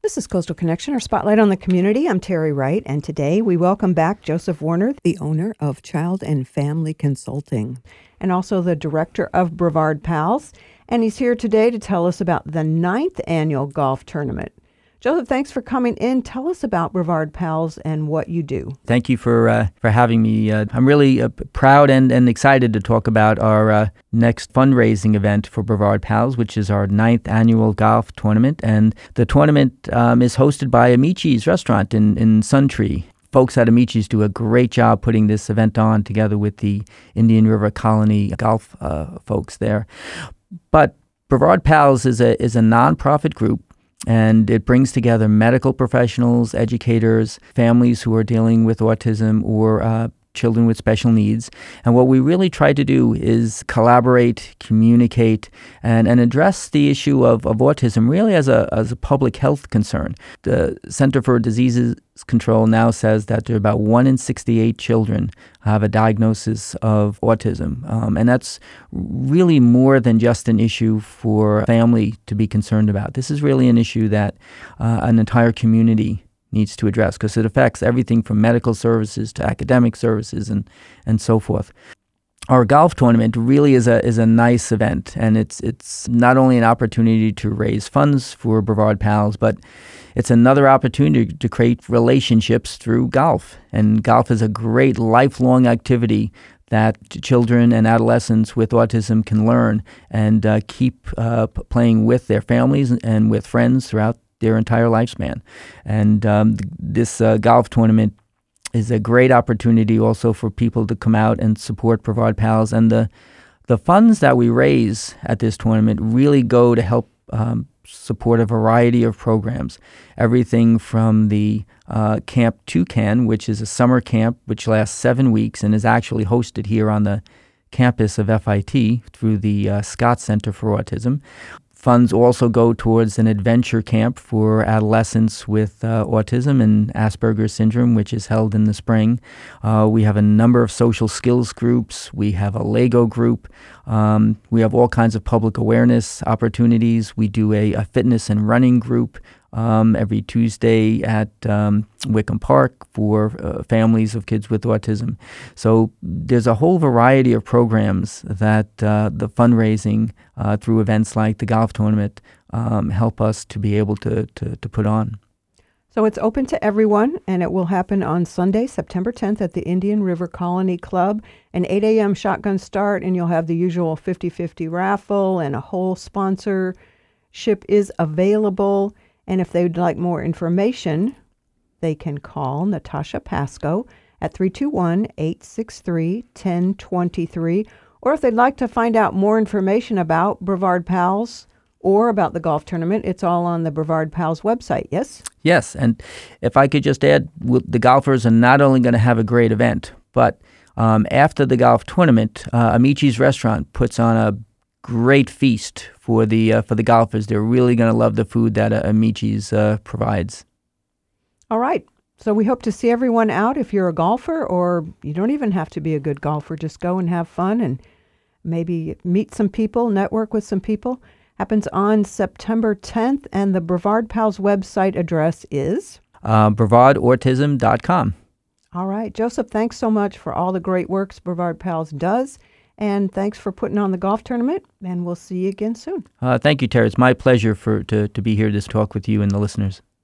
This is Coastal Connection, our spotlight on the community. I'm Terry Wright, and today we welcome back Joseph Warner, the owner of Child and Family Consulting, and also the director of Brevard Pals. And he's here today to tell us about the 9th annual golf tournament. Joseph, thanks for coming in. Tell us about Brevard Pals and what you do. Thank you for having me. I'm really proud and excited to talk about our next fundraising event for Brevard Pals, which is our 9th annual golf tournament. And the tournament is hosted by Amici's restaurant in Suntree. Folks at Amici's do a great job putting this event on together with the Indian River Colony golf folks there. But Brevard Pals is a nonprofit group, and it brings together medical professionals, educators, families who are dealing with autism or children with special needs. And what we really try to do is collaborate, communicate, and address the issue of autism really as a public health concern. The Center for Disease Control now says that there are about 1 in 68 children have a diagnosis of autism. And that's really more than just an issue for a family to be concerned about. This is really an issue that an entire community needs to address because it affects everything from medical services to academic services and so forth. Our golf tournament really is a nice event, and it's not only an opportunity to raise funds for Brevard Pals, but it's another opportunity to create relationships through golf. And golf is a great lifelong activity that children and adolescents with autism can learn and keep playing with their families and with friends throughout their entire lifespan. And this golf tournament is a great opportunity also for people to come out and support Brevard Pals. And the funds that we raise at this tournament really go to help support a variety of programs. Everything from the Camp Toucan, which is a summer camp which lasts 7 weeks and is actually hosted here on the campus of FIT through the Scott Center for Autism. Funds also go towards an adventure camp for adolescents with autism and Asperger's syndrome, which is held in the spring. We have a number of social skills groups. We have a Lego group. We have all kinds of public awareness opportunities. We do a fitness and running group every Tuesday at Wickham Park for families of kids with autism. So there's a whole variety of programs that the fundraising through events like the golf tournament help us to be able to put on. So it's open to everyone, and it will happen on Sunday, September 10th at the Indian River Colony Club, an 8 a.m. shotgun start, and you'll have the usual 50-50 raffle, and a whole sponsorship is available. And if they'd like more information, they can call Natasha Pasco at 321-863-1023. Or if they'd like to find out more information about Brevard Pals or about the golf tournament, it's all on the Brevard Pals website, yes? Yes, and if I could just add, the golfers are not only going to have a great event, but after the golf tournament, Amici's restaurant puts on a great feast for the golfers. They're really going to love the food that Amici's provides. All right. So we hope to see everyone out. If you're a golfer, or you don't even have to be a good golfer, just go and have fun and maybe meet some people, network with some people. Happens on September 10th, and the Brevard Pals website address is? BrevardAutism.com. All right. Joseph, thanks so much for all the great works Brevard Pals does. And thanks for putting on the golf tournament, and we'll see you again soon. Thank you, Terry. It's my pleasure to be here to talk with you and the listeners.